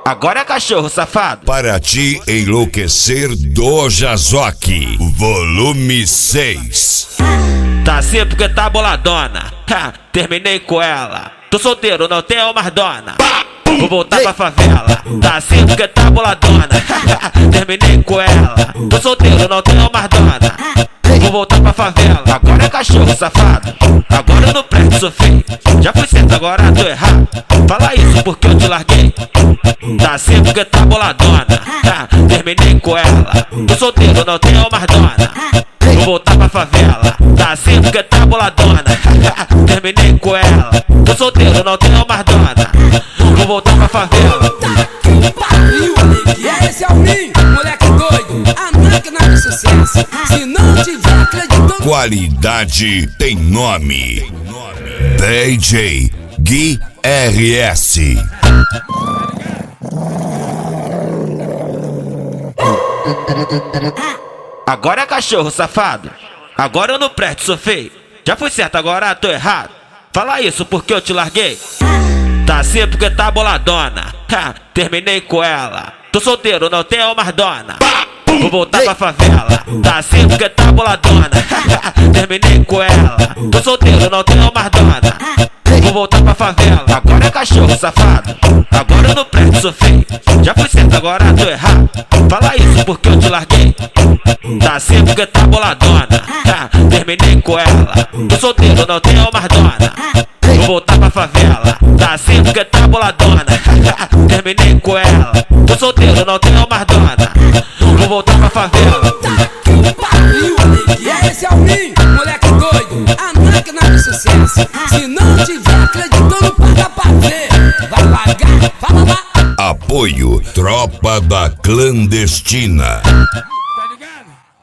Agora é cachorro safado. Para te enlouquecer do Jazoque, volume 6. Tá assim porque tá boladona. Ha, terminei com ela. Tô solteiro, não tenho mais dona. Vou voltar pra favela. Tá assim porque tá boladona. Terminei com ela. Tô solteiro, não tenho mais dona. Vou voltar pra favela. Agora é cachorro safado. Agora eu não presto, sou feio. Já fui certo, agora tô errado. Fala isso porque eu te larguei. Tá assim porque tá boladona. Terminei com ela. Tô solteiro, não tenho mais dona. Vou voltar pra favela. Tá assim porque tá boladona. Terminei com ela. Tô solteiro, não tenho mais dona. Vou voltar pra favela. E esse é o Ninho, moleque doido, a máquina de sucesso. Se não tiver acreditando, Qualidade tem nome. DJ Gui RS. Agora é cachorro safado. Agora eu não presto, sou feio. Já fui certo, agora tô errado. Fala isso porque eu te larguei. Tá assim porque tá boladona. Terminei com ela. Tô solteiro, não tenho mais dona. Vou voltar pra favela. Tá assim porque tá boladona. Terminei com ela. Tô solteiro, não tenho mais dona. Vou voltar pra favela. Agora é cachorro safado. Agora eu não presto, sou feio. Já fui certo, agora tô errado. Fala isso porque eu te larguei. Tá assim porque tá boladona. Terminei com ela. Tô solteiro, não tenho mais dona. Vou voltar pra favela. Tá assim porque tá boladona. Terminei com ela. Tô solteiro, não tenho mais dona. Vou voltar pra favela. e esse é o Ninho, moleque doido, a máquina de sucesso. Se não tiver acreditando, paga pra ver. Vai pagar, fala lá. Apoio Tropa da Clandestina.